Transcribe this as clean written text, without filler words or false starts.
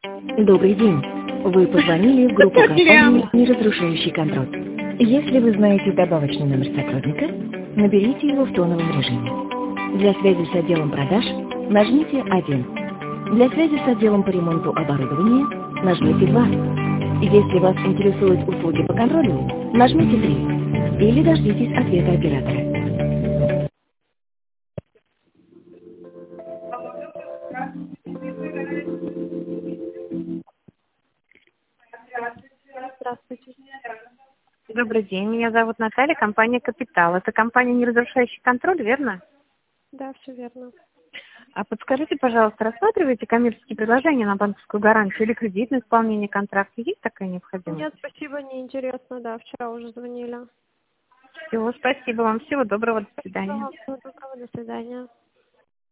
Добрый день. Вы позвонили в группу компании «Неразрушающий контроль». Если вы знаете добавочный номер сотрудника, наберите его в тоновом режиме. Для связи с отделом продаж нажмите 1. Для связи с отделом по ремонту оборудования нажмите 2. Если вас интересуют услуги по контролю, нажмите 3. Или дождитесь ответа оператора. Здравствуйте. Добрый день, меня зовут Наталья, компания «Капитал». Это компания «Неразрушающий контроль», верно? Да, все верно. А подскажите, пожалуйста, рассматриваете коммерческие предложения на банковскую гарантию или кредитное исполнение контракта? Есть такая необходимость? Нет, спасибо, неинтересно, да, вчера уже звонили. Всего спасибо вам, всего доброго, до свидания. Всего доброго, до свидания.